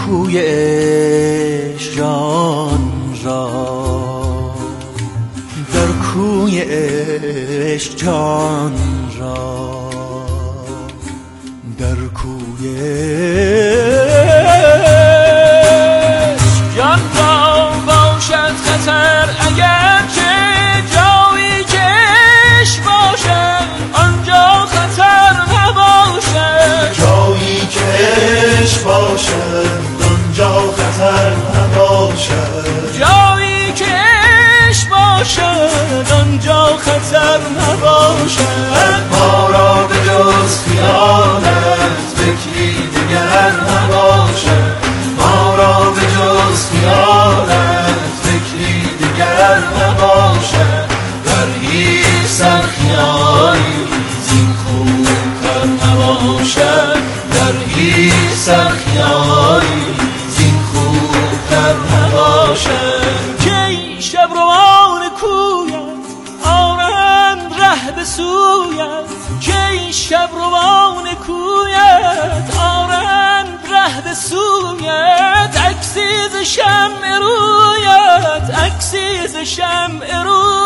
کوی عشق جان را، در کوی عشق جان را، در کوی عشق جان را باشد خطر، اگر که جایی که عشق باشد آنجا خطر نباشد. جایی که عشق باشد آنجا خطر نباشد. جایی که عشق باشد آنجا خطر نباشد. ما را به جز خیالت فکری دیگر نباشد. ما را به جز خیالت فکری دیگر نباشد. در هیچ سرخیالی زین خوبتر نباشد. در هیچ سرخیالی زین خوبتر نباشد. کی شب روان کویت آرند ره به سویت، کی شب روان کویت آرند ره به سویت. عکسی ز شمع رویت، عکسی ز شمع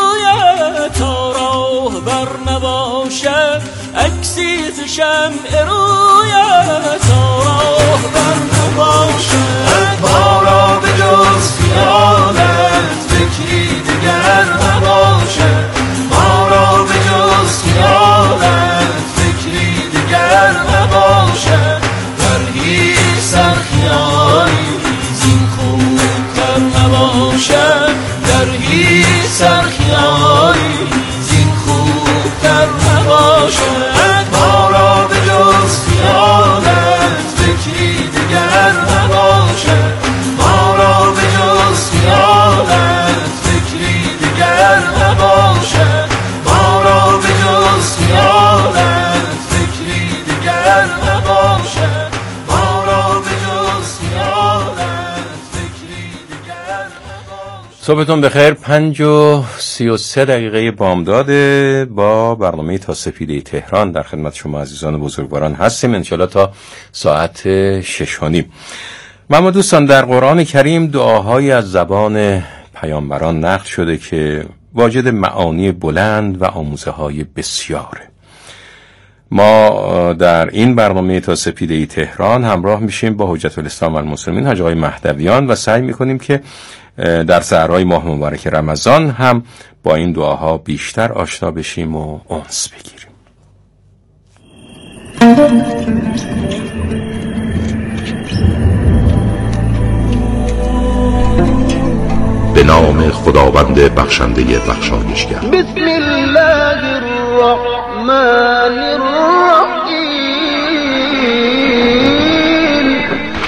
رویت، تا راه بر نباشد. عکسی ز شمع رویت، تا راه بر نباشد. ما را به جز خیالت فکری دیگر نباشد. ما را به جز خیالت فکری دیگر نباشد. در هیچ سرخیالی زین خوبتر نباشد. در هیچ سرخیالی زین خوبتر نباشد. ما را به جز خیالت فکری دیگر نباشد. ما را به جز خیالت فکری دیگر نباشد. ما را به جز خیالت فکری دیگر نباشد. ما را به جز خیالت فکری دیگر نباشد. صبحتون بخیر. 5:33 بامداده. با برنامه تا سپیده تهران در خدمت شما عزیزان بزرگواران هستیم، انشالله تا ساعت 6:30. اما دوستان، در قرآن کریم دعاهایی از زبان پیامبران نقل شده که واجد معانی بلند و آموزه های بسیاره. ما در این برنامه تا سپیده تهران همراه میشیم با حجت الاسلام و المسلمین حاج آقای مهدویان و سعی میکنیم که در سحرهای ماه مبارک رمضان هم با این دعاها بیشتر آشنا بشیم و انس بگیریم. به نام خداوند بخشنده بخشایشگر. بسم الله الرحمن الرحیم.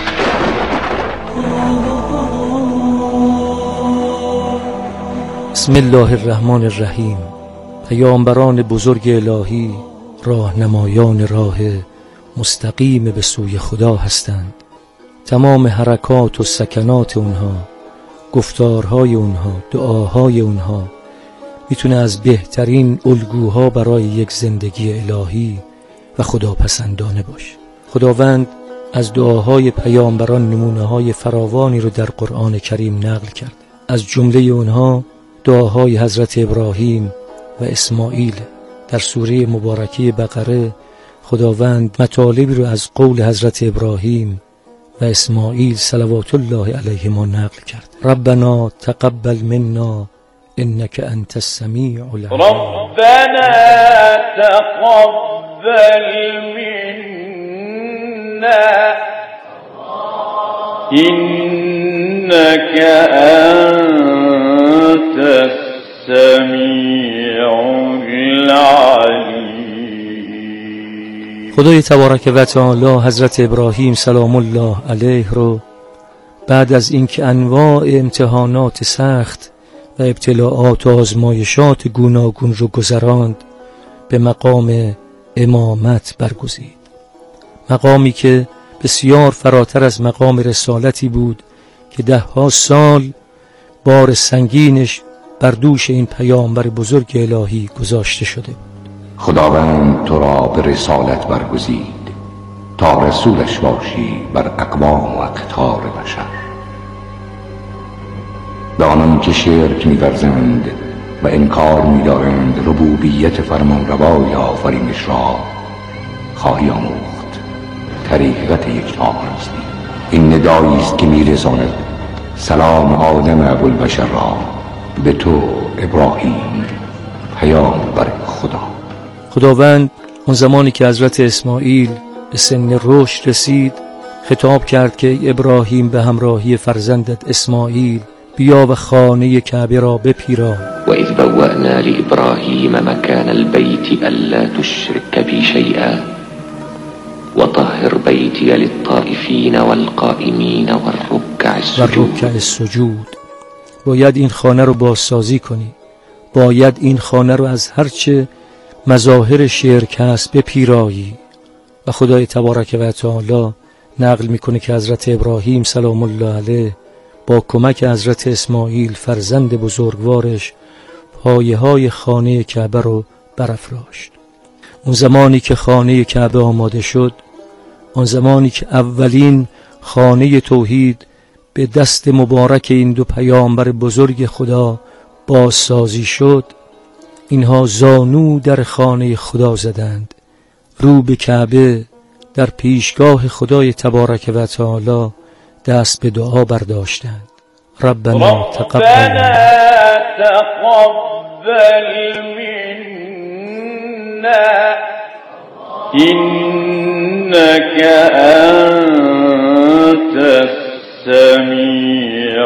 بسم الله الرحمن الرحیم. پیامبران بزرگ الهی راهنمایان راه مستقیم به سوی خدا هستند. تمام حرکات و سکنات اونها، گفتارهای اونها، دعاهای اونها میتونه از بهترین الگوها برای یک زندگی الهی و خداپسندانه باشه. خداوند از دعاهای پیامبران نمونه‌های فراوانی رو در قرآن کریم نقل کرد. از جمله اونها دعاهای حضرت ابراهیم و اسماعیل. در سوره مبارکه بقره خداوند مطالبی رو از قول حضرت ابراهیم و اسماعیل صلوات الله علیهما نقل کرد. ربنا تقبل منا انك انت السمیع العلیم. ربنا تقبل منا انك انت السمیع العلیم. خدای تبارک و تعالی حضرت ابراهیم سلام الله علیه رو بعد از اینکه انواع امتحانات سخت و ابتلاعات و آزمایشات گوناگون رو گذراند، به مقام امامت برگزید. مقامی که بسیار فراتر از مقام رسالتی بود که 10 سال بار سنگینش بر دوش این پیامبر بزرگ الهی گذاشته شده بود. خداوند تو را به رسالت برگزید تا رسولش باشی بر اقوام و اقطار بشر. به آنان که شرک می‌ورزند و انکار می‌دارند ربوبیت فرمانروای آفرینش را خواهی آموخت طریقت یکتاپرستی. این ندایی است که می‌رساند سلام آدم ابوالبشر را به تو ابراهیم پیامبر خدا. خداوند اون زمانی که حضرت اسماعیل به سن رشد رسید خطاب کرد که ابراهیم به همراهی فرزندت اسماعیل بیا و خانه کعبه را بپیران. و اذ بوأنا لإبراهیم مکان البیت الا تشرک بی شیئا و طهر بیتی للطائفین والقائمین والرکع السجود. باید این خانه رو بازسازی کنی، باید این خانه رو از هرچه مظاهر شرک هست بپیرایی. و خدای تبارک و تعالی نقل میکنه که حضرت ابراهیم سلام الله علیه با کمک حضرت اسماعیل فرزند بزرگوارش پایه های خانه کعبه رو برافراشت. اون زمانی که خانه کعبه آماده شد، اون زمانی که اولین خانه توحید به دست مبارک این دو پیامبر بزرگ خدا بازسازی شد، اینها زانو در خانه خدا زدند، رو به کعبه در پیشگاه خدای تبارک و تعالی دست به دعا برداشتند. ربنا تقبل منا إنك أنت السميع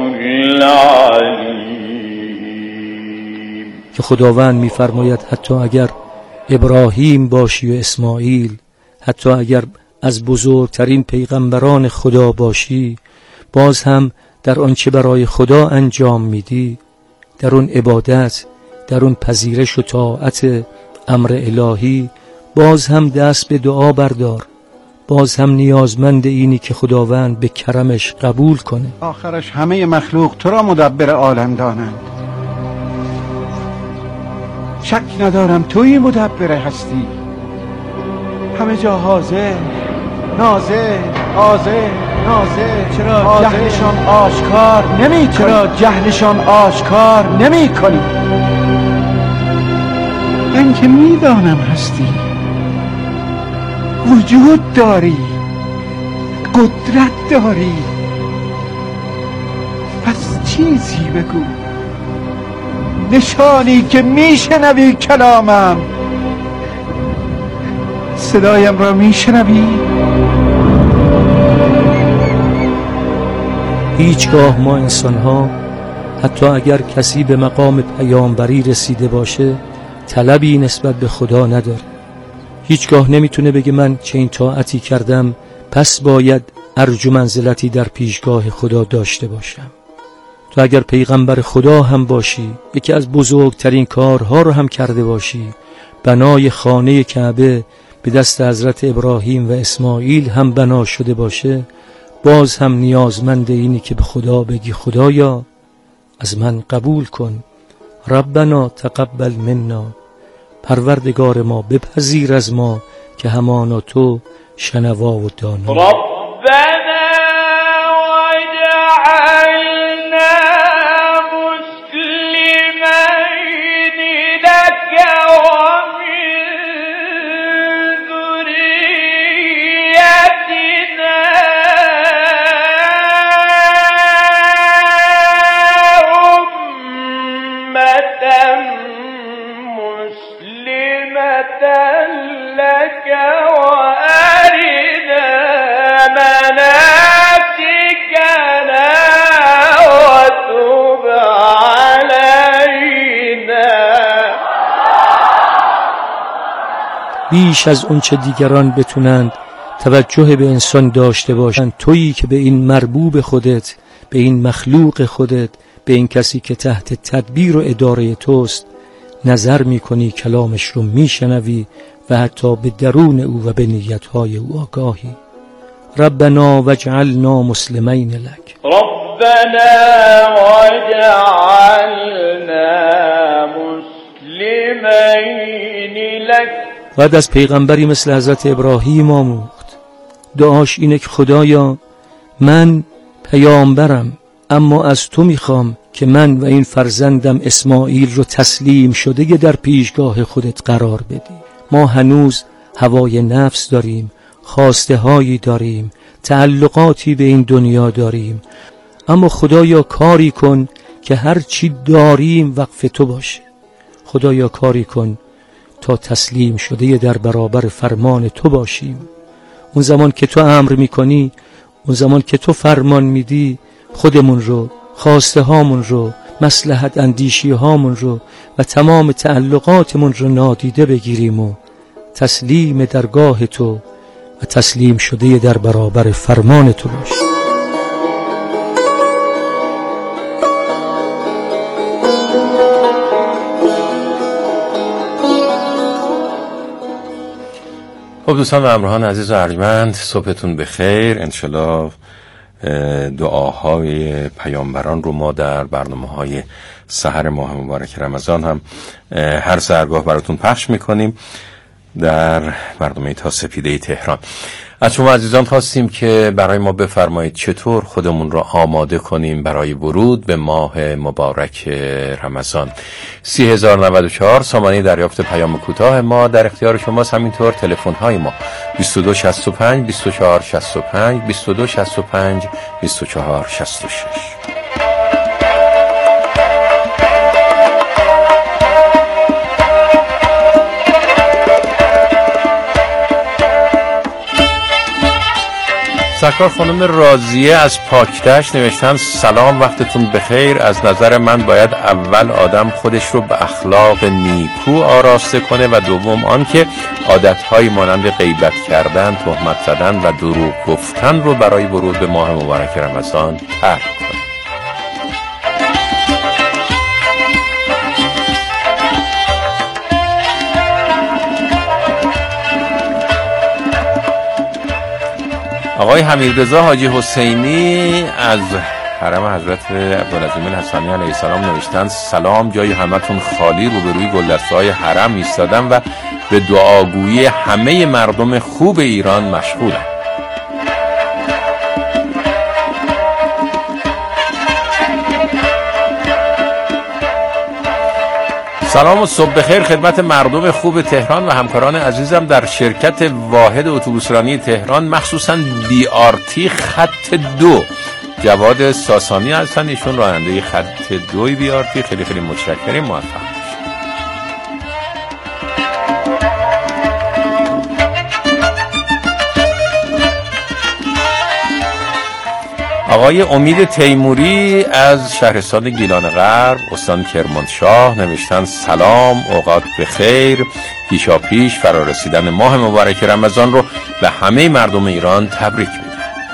العليم. که خداوند می‌فرماید حتی اگر ابراهیم باشی و اسماعیل، حتی اگر از بزرگترین پیغمبران خدا باشی، باز هم در آنچه برای خدا انجام میدی، در اون عبادت، در اون پذیرش و طاعت امر الهی، باز هم دست به دعا بردار، باز هم نیازمند اینی که خداوند به کرمش قبول کنه. آخرش همه مخلوق تو را مدبر عالم دانند. شک ندارم تویی مدبر هستی، همه جا حاضر، ناظر، حاضر، ناظر. چرا جهلشان آشکار نمی کنی؟ چرا جهلشان آشکار نمی کنی؟ من که میدانم هستی، وجود داری، قدرت داری، پس چیزی بگو، نشانی که میشنوی کلامم، صدایم را میشنوی؟ هیچگاه ما انسان‌ها حتی اگر کسی به مقام پیامبری رسیده باشه طلبی نسبت به خدا نداره. هیچگاه نمیتونه بگه من چه این طاعتی کردم پس باید ارجو منزلتی در پیشگاه خدا داشته باشم. تو اگر پیغمبر خدا هم باشی، یکی از بزرگترین کارها رو هم کرده باشی، بنای خانه کعبه به دست حضرت ابراهیم و اسماعیل هم بنا شده باشه، باز هم نیازمند اینی که به خدا بگی خدایا از من قبول کن، ربنا تقبل منا، پروردگار ما بپذیر از ما که همانا تو شنوا و دانا. ربنا وجعلنا مسلمين لك ومن ذريتنا أمة مسلمة لك وأرنا مناسكنا وتب علينا. بیش از اون چه دیگران بتونند توجه به انسان داشته باشند، تویی که به این مربوب خودت، به این مخلوق خودت، به این کسی که تحت تدبیر و اداره توست نظر میکنی، کلامش رو میشنوی و حتی به درون او و به نیتهای او آگاهی. ربنا وجعلنا مسلمین لک، ربنا وجعلنا مسلمین لک. بعد از پیغمبری مثل حضرت ابراهیم آموخت دعاش اینه که خدایا من پیامبرم، اما از تو میخوام که من و این فرزندم اسماعیل رو تسلیم شده در پیشگاه خودت قرار بدی. ما هنوز هوای نفس داریم، خواسته هایی داریم، تعلقاتی به این دنیا داریم، اما خدایا کاری کن که هر چی داریم وقف تو باشه. خدایا کاری کن تا تسلیم شده در برابر فرمان تو باشیم. اون زمان که تو امر میکنی، اون زمان که تو فرمان میدی، خودمون رو، خواسته هامون رو، مصلحت اندیشی هامون رو و تمام تعلقاتمون رو نادیده بگیریم و تسلیم درگاه تو و تسلیم شده در برابر فرمان تو باشیم. خب دوستان و همراهان عزیز و ارجمند، صبحتون بخیر. انشالله دعاهای پیامبران رو ما در برنامه‌های سحر ماه مبارک رمضان هم هر سحرگاه براتون پخش میکنیم در برنامه تا سپیده تهران. از شما عزیزان خواستیم که برای ما بفرمایید چطور خودمون را آماده کنیم برای ورود به ماه مبارک رمضان. 30,094 سامانه دریافت پیام کوتاه ما در اختیار شماست. همینطور تلفن های ما 2265 2465 2265 2466. سرکار خانم راضیه از پاکدشت نوشتن سلام، وقتتون بخیر. از نظر من باید اول آدم خودش رو به اخلاق نیکو آراسته کنه و دوم آن که عادت‌های مانند غیبت کردن، تهمت زدن و دروغ گفتن رو برای ورود به ماه مبارک رمضان ترک کنه. آقای حمیدرضا حاجی حسینی از حرم حضرت عبدالعظیم الحسنی علیه السلام نوشتن سلام، جای همتون خالی، روبروی گلدسته‌های حرم ایستادم و به دعاگویی همه مردم خوب ایران مشغولم. سلام و صبح بخیر خدمت مردم خوب تهران و همکاران عزیزم در شرکت واحد اتوبوسرانی تهران، مخصوصا BRT خط 2. جواد ساسانی هستن، ایشون راننده خط 2 BRT. خیلی خیلی متشکریم، موفق باشید. آقای امید تیموری از شهرستان گیلان غرب استان کرمانشاه نوشتن سلام، اوقات بخیر، پیشاپیش فرارسیدن ماه مبارک رمضان رو به همه مردم ایران تبریک میگم.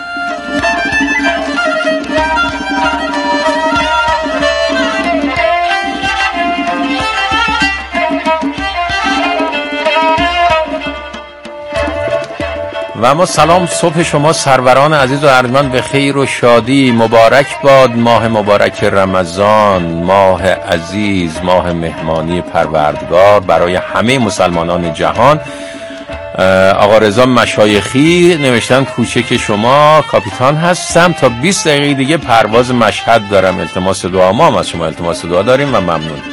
و اما سلام، صبح شما سروران عزیز و ارجمند به خیر و شادی. مبارک باد ماه مبارک رمضان، ماه عزیز، ماه مهمانی پروردگار برای همه مسلمانان جهان. آقا رضا مشایخی نوشتن کوچک شما کاپیتان هستم، تا 20 دقیقه دیگه پرواز مشهد دارم، التماس دعا. ما هم از شما التماس دعا داریم و ممنون.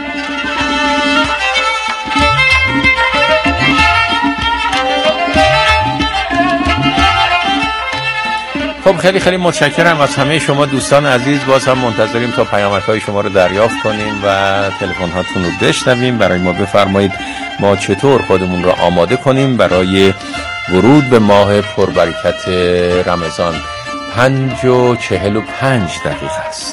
خب خیلی خیلی متشکرم از همه شما دوستان عزیز. باز هم منتظریم تا پیامک‌های شما رو دریافت کنیم و تلفن هاتون رو بشنویم. برای ما بفرمایید ما چطور خودمون رو آماده کنیم برای ورود به ماه پربرکت رمضان. 5:45 است.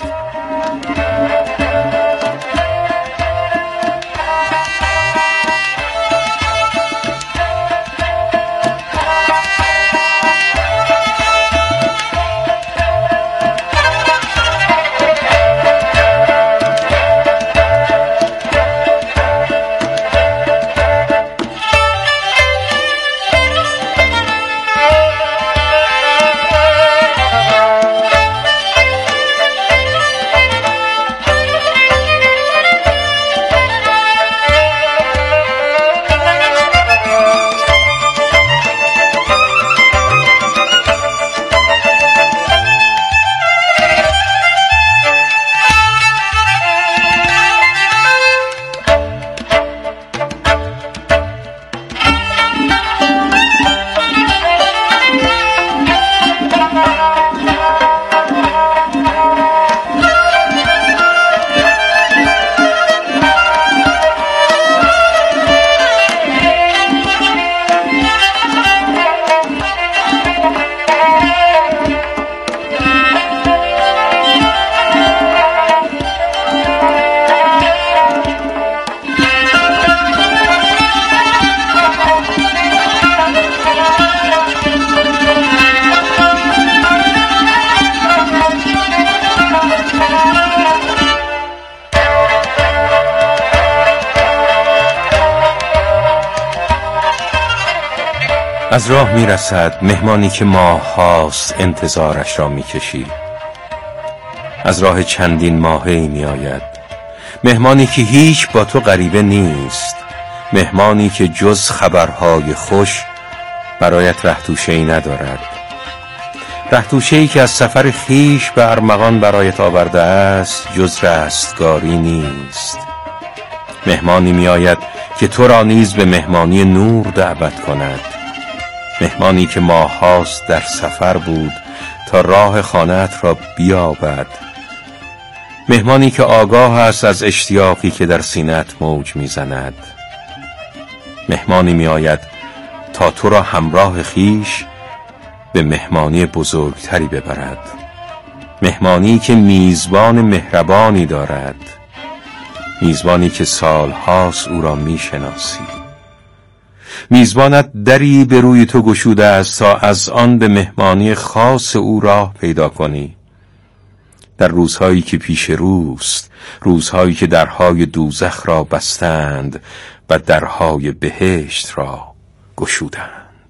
از راه می رسد مهمانی که ماه هاست انتظارش را می کشی. از راه چندین ماهی می آید، مهمانی که هیچ با تو غریبه نیست، مهمانی که جز خبرهای خوش برایت رهتوشه‌ای ندارد، رهتوشه‌ای که از سفر خیش به ارمغان برایت آورده است جز رستگاری نیست. مهمانی می آید که تو را نیز به مهمانی نور دعوت کند، مهمانی که ماه هاست در سفر بود تا راه خانه‌ات را بیابد، مهمانی که آگاه است از اشتیاقی که در سینه‌ات موج می‌زند، مهمانی می‌آید تا تو را همراه خیش به مهمانی بزرگتری ببرد، مهمانی که میزبان مهربانی دارد، میزبانی که سالهاست او را میشناسی. میزبانت دری به روی تو گشوده است تا از آن به مهمانی خاص او راه پیدا کنی. در روزهایی که پیش روست، روزهایی که درهای دوزخ را بستند و درهای بهشت را گشودند.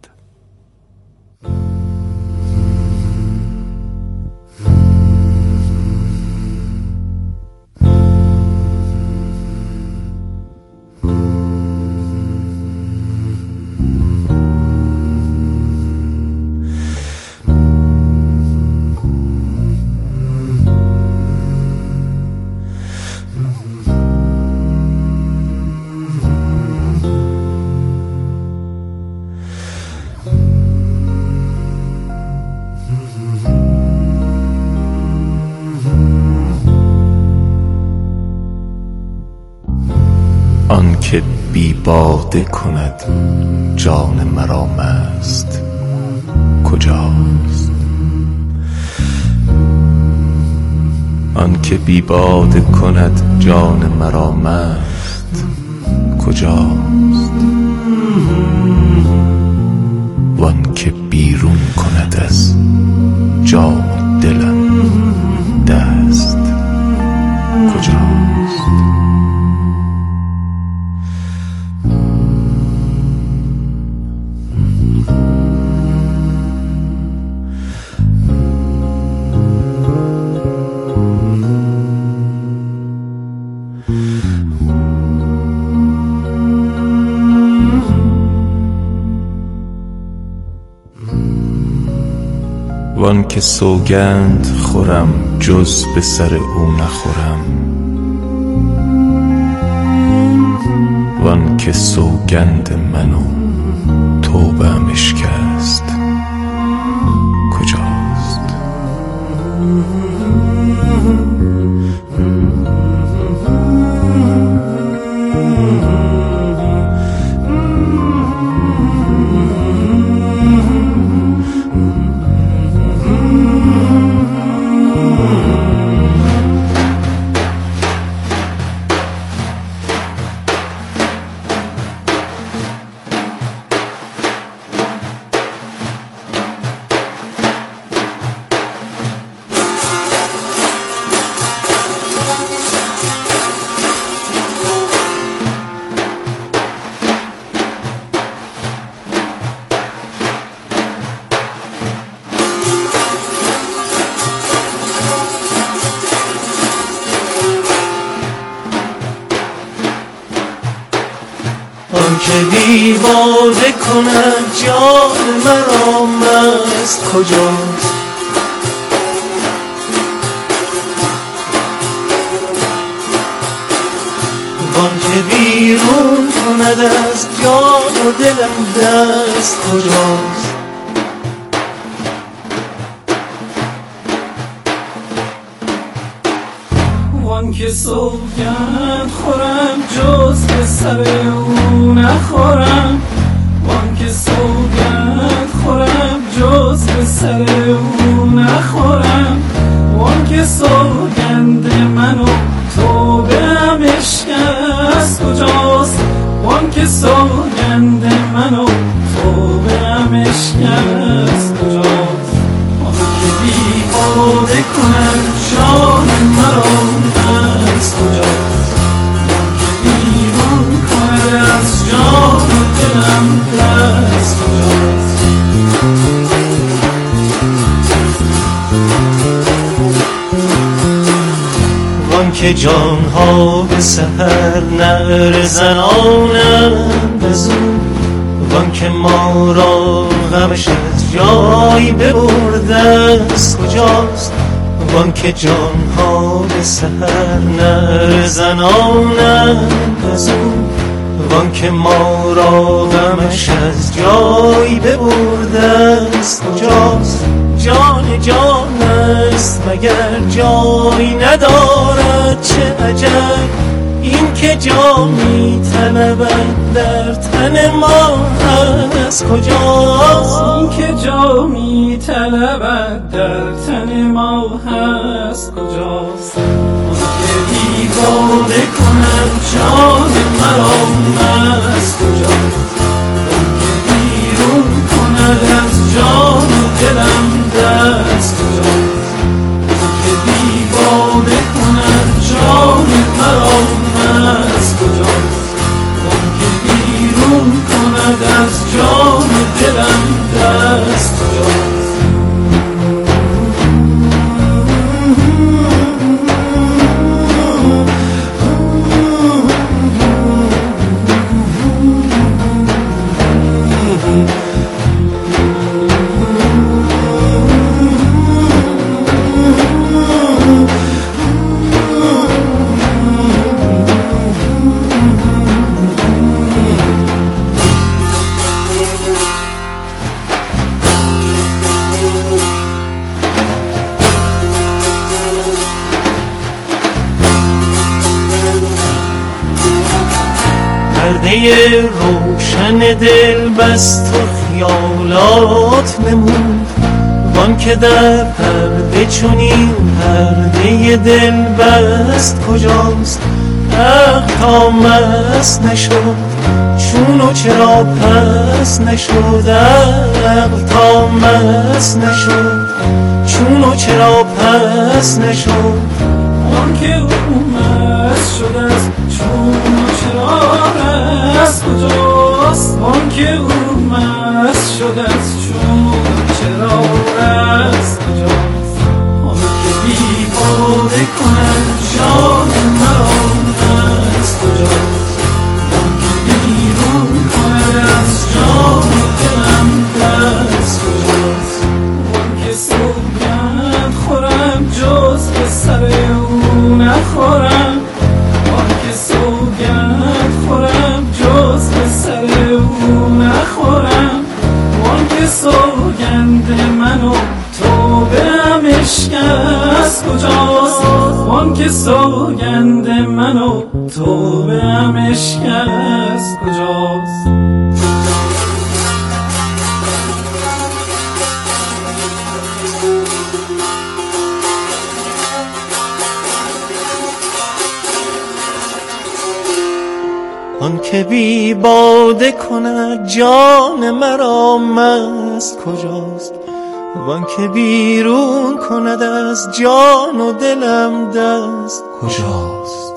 آن که بی باده کند جان مرا مست کجاست؟ آن که بی باده کند جان مرا مست کجاست؟ وان که بیرون کند از جان دلم دست کجاست؟ وان که سوگند خورم جز به سر او نخورم، وان که سوگند منو توبه‌ام اشکست کجاست؟ آن که دیوانه کند جان مرا مست کجاست؟ وان که بیرون کند از جان و دلم دست کجاست؟ وان که سوگند خورم جز به سر او نخورم، وان که سوگند خورم جز به سر او نخورم، وان که سوگند منو توبه‌ام اشکست کجاست؟ وان که سوگند منو توبه‌ام اشکست کجاست؟ وان که بیهوده کند جان مرا مست کجاست؟ وان که بیرون کند از جان و دلم دست کجاست؟ که جانها به سحر نعره زنانند بزن، وان که ما را غمش از جای ببرده است کجاست؟ وان که جانها به سحر نعره زنانند بزن، وان که ما را غمش از جای ببرده است کجاست؟ جان جان است مگر جای ندارد؟ چه عجب این که جا می طلبد در تن ما هست کجاست؟ این که جا می طلبد در تن ما هست کجاست؟ اون که دیوانه کند جان مرا مست کجاست؟ اون که بیرون کند از جان و دلم دست کجاست؟ اون که دیوانه کند جان مرا مست کجاست؟ اون که بیرون کند از جان و دلم دست کجاست؟ پرده روشن دل بست و خیالات نمود، وان که در پرده چنین پرده دل بست کجاست؟ عقل تا مست نشد چون و چرا پس نشد؟ عقل تا مست نشد چون و چرا پس نشد؟ آن که او مست شده است چون و چرا پس کجاست؟ آن که او مست شده است چون و چرا پس کجاست؟ آن که بیهوده کند جان مرا مست کجاست؟ آن که بیرون کند از جان و دلم دست کجاست؟ آن که سوگند خورم جز به سر او نخورم، آن که سوگند خورم جز به سر او نخورم، آن که سوگند من و توبه ام عشق است کجاست؟ آن که سوگند من و توبه ام عشق است کجاست؟ آن که بی باده کند جان مرا مست کجاست؟ وان که بیرون کند از جان و دلم دست کجاست؟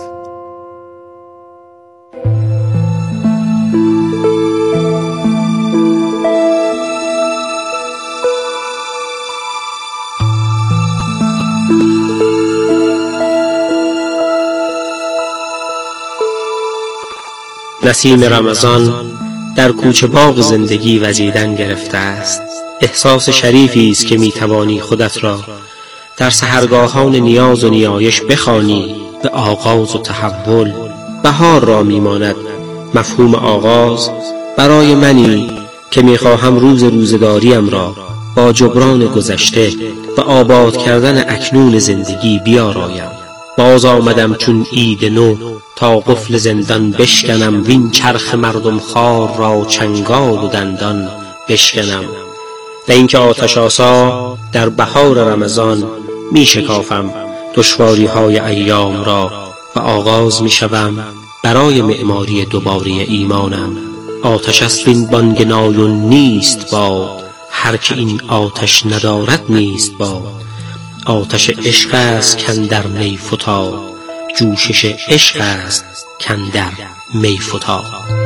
نسیم رمضان در کوچه باغ زندگی وزیدن گرفته است. احساس شریفی است که میتوانی خودت را در سحرگاهان نیاز و نیایش بخوانی به آغاز و تحول. بهار را میماند مفهوم آغاز برای منی که میخواهم روزداریم را با جبران گذشته و آباد کردن اکنون زندگی بیارایم. باز آمدم چون عید نو تا قفل زندان بشکنم، وین چرخ مردم خوار را چنگال و دندان بشکنم. و اینکه آتش آسا در بهار رمضان می شکافم دشواری های ایام را و آغاز می شوم برای معماری دوباره ایمانم. آتش است این بانگ نایون نیست باد، هر که این آتش ندارد نیست باد. آتش عشق است کاندر می فتاد، جوشش عشق است کاندر می فتاد.